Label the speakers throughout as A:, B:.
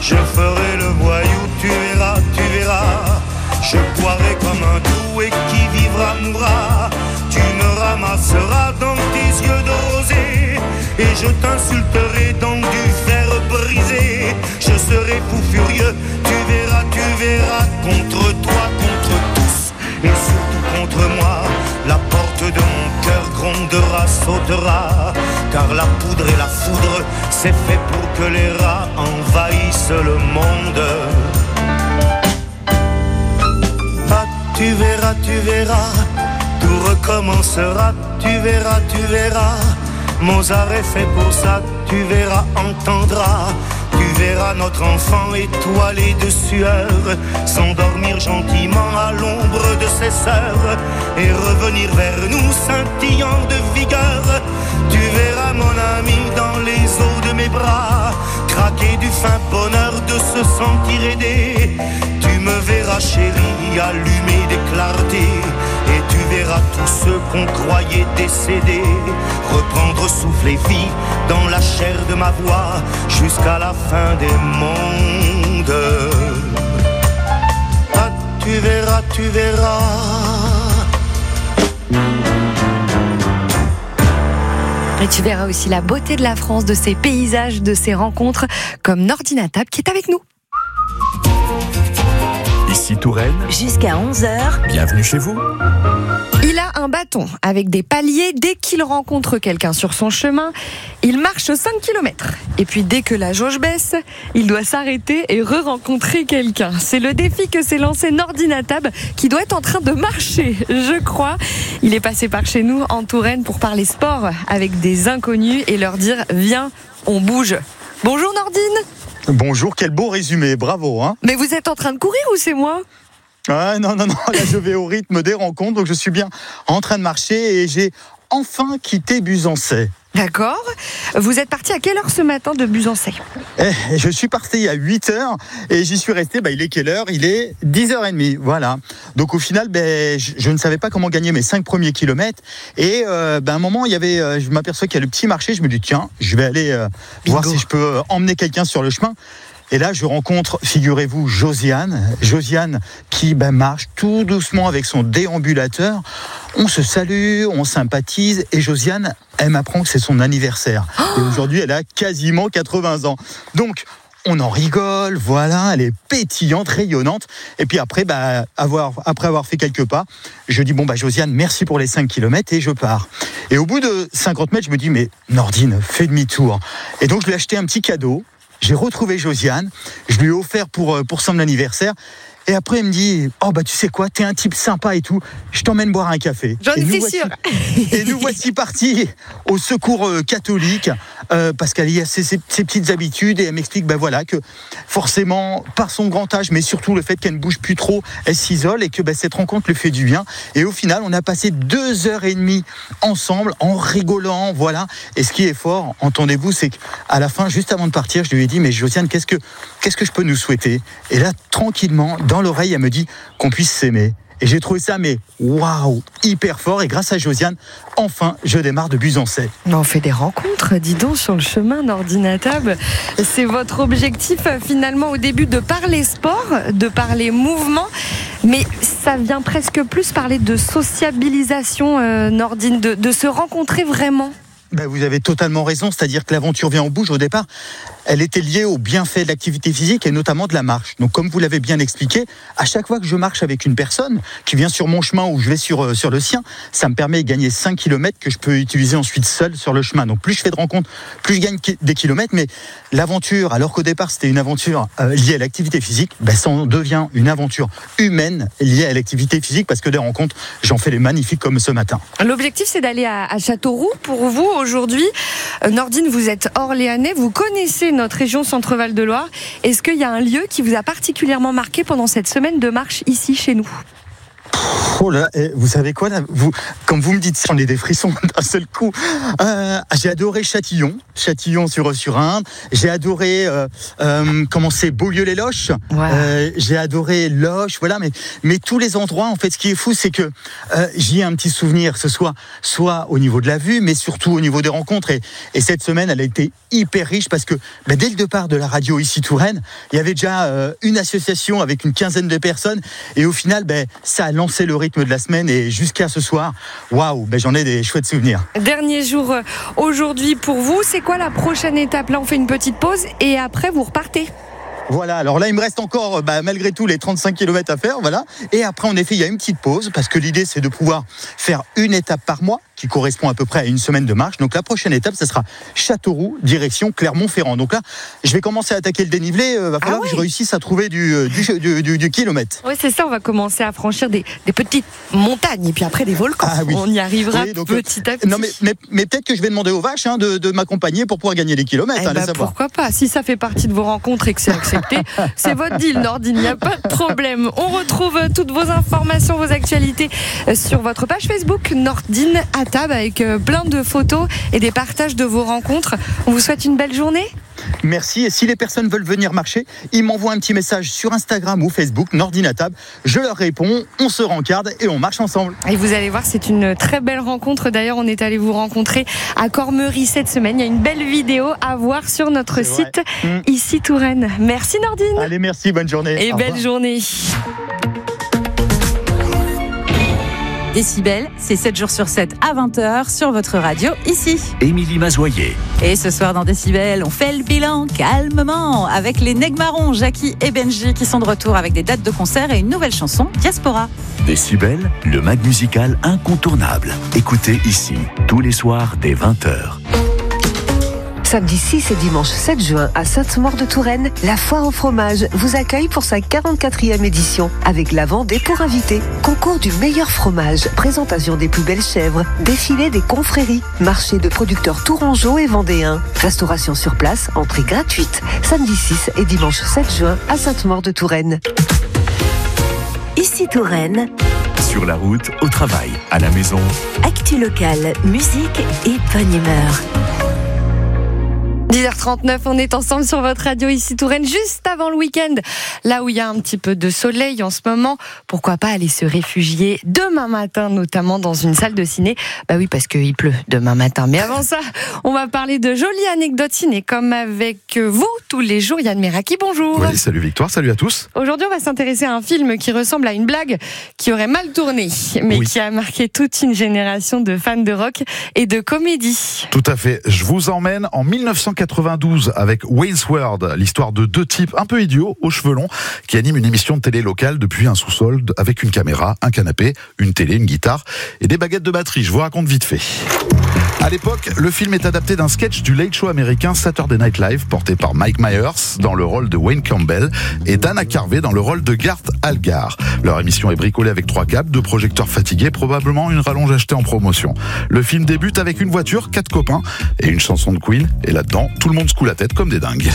A: Je ferai le voyou, tu verras, tu verras. Je boirai comme un trou et qui vivra mourra. Tu me ramasseras dans tes yeux de rosée et je t'insulterai dans du fer brisé. Je serai fou furieux, tu verras, contre toi, contre tous et surtout contre moi. La porte de mon cœur grondera, sautera, car la poudre et la foudre, c'est fait pour que les rats envahissent le monde. Ah, tu verras, tout recommencera, tu verras. Mozart est fait pour ça, tu verras, entendras. Tu verras notre enfant étoilé de sueur s'endormir gentiment à l'ombre de ses sœurs et revenir vers nous scintillant de vigueur. Tu verras mon ami dans les eaux de mes bras craquer du fin bonheur de se sentir aidé. Tu me verras chérie allumer des clartés et tu verras tous ceux qu'on croyait décédés reprendre souffle et vie dans la chair de ma voix jusqu'à la fin des mondes. Ah, tu verras.
B: Et tu verras aussi la beauté de la France, de ses paysages, de ses rencontres, comme Nordine Attab qui est avec nous.
C: Ici Touraine.
D: Jusqu'à 11h.
C: Bienvenue chez vous.
B: Il a un bâton avec des paliers. Dès qu'il rencontre quelqu'un sur son chemin, il marche 5 km. Et puis dès que la jauge baisse, il doit s'arrêter et re-rencontrer quelqu'un. C'est le défi que s'est lancé Nordine Attab, qui doit être en train de marcher, je crois. Il est passé par chez nous en Touraine pour parler sport avec des inconnus et leur dire « Viens, on bouge ». Bonjour Nordine.
E: Bonjour, quel beau résumé, bravo.
B: Mais vous êtes en train de courir ou c'est moi ?
E: Ah, non, là je vais au rythme des rencontres, donc je suis bien en train de marcher et j'ai enfin quitté Buzançais.
B: D'accord. Vous êtes parti à quelle heure ce matin de Buzançais ?
E: Je suis parti à 8h et j'y suis resté, il est quelle heure ? Il est 10h30, voilà. Donc au final, je ne savais pas comment gagner mes 5 premiers kilomètres et à un moment, je m'aperçois qu'il y a le petit marché, je me dis tiens, je vais aller voir si je peux emmener quelqu'un sur le chemin. Et là, je rencontre, figurez-vous, Josiane qui marche tout doucement avec son déambulateur. On se salue, on sympathise et Josiane, elle m'apprend que c'est son anniversaire. Et aujourd'hui, elle a quasiment 80 ans. Donc, on en rigole, voilà, elle est pétillante, rayonnante. Et puis après, après avoir fait quelques pas, je dis Josiane, merci pour les 5 km et je pars. Et au bout de 50 mètres, je me dis, mais Nordine, fais demi-tour. Et donc, je lui ai acheté un petit cadeau. J'ai retrouvé Josiane, je lui ai offert pour son anniversaire. Et après, elle me dit, tu sais quoi, t'es un type sympa et tout, je t'emmène boire un café.
B: J'en suis sûre.
E: Et nous voici partis au secours catholique, parce qu'elle a ses petites habitudes, et elle m'explique, que forcément, par son grand âge, mais surtout le fait qu'elle ne bouge plus trop, elle s'isole, et que cette rencontre lui fait du bien. Et au final, on a passé 2h30 ensemble, en rigolant, voilà. Et ce qui est fort, entendez-vous, c'est qu'à la fin, juste avant de partir, je lui ai dit, mais Josiane, qu'est-ce que je peux nous souhaiter ? Et là, tranquillement, dans l'oreille, elle me dit qu'on puisse s'aimer. Et j'ai trouvé ça, waouh, hyper fort. Et grâce à Josiane, enfin, je démarre de Buzançais.
B: On fait des rencontres, dis donc, sur le chemin, Nordine Attab. C'est votre objectif, finalement, au début, de parler sport, de parler mouvement. Mais ça vient presque plus parler de sociabilisation, Nordine, de se rencontrer vraiment.
E: Vous avez totalement raison, c'est-à-dire que l'aventure vient en bouge au départ. Elle était liée au bienfait de l'activité physique et notamment de la marche. Donc comme vous l'avez bien expliqué, à chaque fois que je marche avec une personne qui vient sur mon chemin ou je vais sur le sien, ça me permet de gagner 5 km que je peux utiliser ensuite seul sur le chemin. Donc plus je fais de rencontres, plus je gagne des kilomètres. Mais l'aventure, alors qu'au départ c'était une aventure liée à l'activité physique, ça en devient une aventure humaine liée à l'activité physique parce que des rencontres, j'en fais des magnifiques comme ce matin.
B: L'objectif c'est d'aller à Châteauroux pour vous aujourd'hui. Nordine, vous êtes orléanais, vous connaissez notre région Centre-Val de Loire. Est-ce qu'il y a un lieu qui vous a particulièrement marqué pendant cette semaine de marche ici chez nous ?
E: Oh là, vous savez quoi là, quand vous me dites ça, on est des frissons d'un seul coup. J'ai adoré Châtillon sur Indre. J'ai adoré Beaulieu-les-Loches. Ouais. J'ai adoré Loches. Voilà, mais tous les endroits, en fait, ce qui est fou, c'est que j'y ai un petit souvenir, que ce soit au niveau de la vue, mais surtout au niveau des rencontres. Et cette semaine, elle a été hyper riche parce que dès le départ de la radio ici Touraine, il y avait déjà une association avec une quinzaine de personnes. Et au final, ça a lancé le rythme de la semaine et jusqu'à ce soir, waouh, j'en ai des chouettes souvenirs.
B: Dernier jour aujourd'hui pour vous, c'est quoi la prochaine étape? Là, on fait une petite pause et après vous repartez.
E: Voilà, alors là il me reste encore malgré tout les 35 km à faire, voilà. Et après en effet il y a une petite pause parce que l'idée c'est de pouvoir faire une étape par mois qui correspond à peu près à une semaine de marche. Donc la prochaine étape ce sera Châteauroux, direction Clermont-Ferrand. Donc là je vais commencer à attaquer le dénivelé, va falloir que je réussisse à trouver du kilomètre.
B: Oui c'est ça, on va commencer à franchir des petites montagnes et puis après des volcans. Ah, oui. On y arrivera petit à petit.
E: Non mais peut-être que je vais demander aux vaches de m'accompagner pour pouvoir gagner les kilomètres.
B: Pourquoi pas, si ça fait partie de vos rencontres et que c'est accepté. C'est votre deal, Nordine, il n'y a pas de problème. On retrouve toutes vos informations, vos actualités sur votre page Facebook Nordine à table avec plein de photos et des partages de vos rencontres. On vous souhaite une belle journée.
E: Merci. Et si les personnes veulent venir marcher, ils m'envoient un petit message sur Instagram ou Facebook, Nordine à table. Je leur réponds, on se rencarde et on marche ensemble.
B: Et vous allez voir, c'est une très belle rencontre. D'ailleurs, on est allé vous rencontrer à Cormery cette semaine. Il y a une belle vidéo à voir sur notre site ici Touraine. Merci Nordine.
E: Allez, merci, bonne journée.
B: Et belle journée.
C: Décibel, c'est 7 jours sur 7 à 20h sur votre radio ici.
D: Émilie Mazoyer.
C: Et ce soir dans Décibel, on fait le bilan calmement avec les Negmarons, Jackie et Benji qui sont de retour avec des dates de concert et une nouvelle chanson, Diaspora.
D: Décibel, le mag musical incontournable. Écoutez ici, tous les soirs dès 20h.
F: Samedi 6 et dimanche 7 juin à Sainte-Maure-de-Touraine, la Foire au fromage vous accueille pour sa 44e édition avec la Vendée pour invités. Concours du meilleur fromage, présentation des plus belles chèvres, défilé des confréries, marché de producteurs tourangeaux et vendéens, restauration sur place, entrée gratuite. Samedi 6 et dimanche 7 juin à Sainte-Maure-de-Touraine.
G: Ici Touraine.
D: Sur la route, au travail, à la maison.
G: Actu locale, musique et bonne humeur.
B: 10h39, on est ensemble sur votre radio ici Touraine, juste avant le week-end, là où il y a un petit peu de soleil en ce moment. Pourquoi pas aller se réfugier demain matin, notamment dans une salle de ciné. Bah oui, parce qu'il pleut demain matin. Mais avant ça, on va parler de jolies anecdotes ciné, comme avec vous tous les jours. Yann Meraki, bonjour.
H: Oui, salut Victoire, salut à tous.
B: Aujourd'hui, on va s'intéresser à un film qui ressemble à une blague qui aurait mal tourné, mais qui a marqué toute une génération de fans de rock et de comédie.
H: Tout à fait. Je vous emmène en 1992 avec Wayne's World, l'histoire de deux types un peu idiots aux cheveux longs qui animent une émission de télé locale depuis un sous-sol avec une caméra, un canapé, une télé, une guitare et des baguettes de batterie. Je vous raconte vite fait. À l'époque, le film est adapté d'un sketch du Late Show américain Saturday Night Live porté par Mike Myers dans le rôle de Wayne Campbell et Dana Carvey dans le rôle de Garth Algar. Leur émission est bricolée avec 3 câbles, 2 projecteurs fatigués, probablement une rallonge achetée en promotion. Le film débute avec une voiture, 4 copains et une chanson de Queen. Et là-dedans, tout le monde secoue la tête comme des dingues.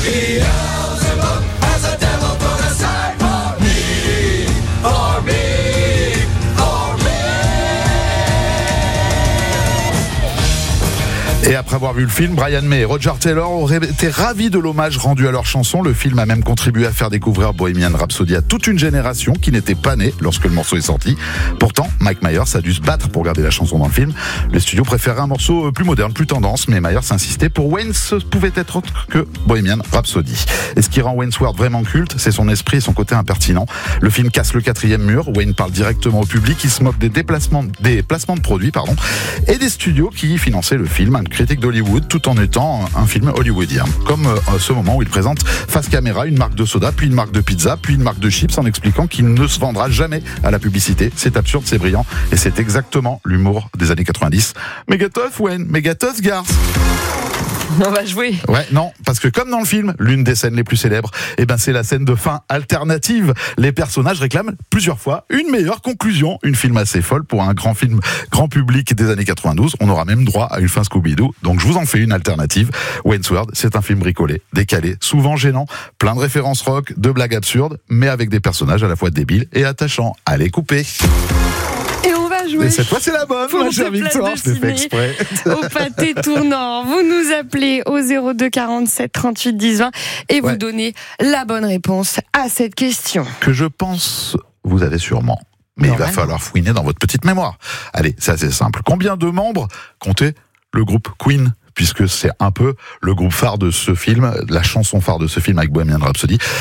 H: Et après avoir vu le film, Brian May et Roger Taylor auraient été ravis de l'hommage rendu à leur chanson. Le film a même contribué à faire découvrir Bohemian Rhapsody à toute une génération qui n'était pas née lorsque le morceau est sorti. Pourtant, Mike Myers a dû se battre pour garder la chanson dans le film. Le studio préférait un morceau plus moderne, plus tendance, mais Myers insistait pour Wayne, ce pouvait être autre que Bohemian Rhapsody. Et ce qui rend Wayne's World vraiment culte, c'est son esprit et son côté impertinent. Le film casse le 4e mur. Wayne parle directement au public, il se moque des placements de produits, et des studios qui finançaient le film. Un critique d'Hollywood, tout en étant un film hollywoodien. Comme ce moment où il présente face caméra une marque de soda, puis une marque de pizza, puis une marque de chips, en expliquant qu'il ne se vendra jamais à la publicité. C'est absurde, c'est brillant, et c'est exactement l'humour des années 90. Méga tough, Wayne, méga tough, Garth.
B: On va jouer.
H: Ouais, non, parce que comme dans le film, l'une des scènes les plus célèbres, c'est la scène de fin alternative. Les personnages réclament plusieurs fois une meilleure conclusion. Une film assez folle pour un grand film grand public des années 92. On aura même droit à une fin Scooby-Doo. Donc je vous en fais une alternative. Wayne's World, c'est un film bricolé, décalé, souvent gênant, plein de références rock, de blagues absurdes, mais avec des personnages à la fois débiles et attachants. Allez, couper.
B: joué.
H: Et cette fois, c'est la bonne,
B: Pour
H: ma chère
B: deux places
H: Victoire.
B: de
H: Je l'ai fait
B: ciné
H: exprès.
B: Au pâté tournant. Vous nous appelez au 02 47 38 10 20 et vous donnez la bonne réponse à cette question.
H: Que je pense, vous avez sûrement. Mais il va falloir fouiner dans votre petite mémoire. Allez, c'est assez simple. Combien de membres comptait le groupe Queen ? Puisque c'est un peu le groupe phare de ce film, la chanson phare de ce film avec Bohemian Rhapsody.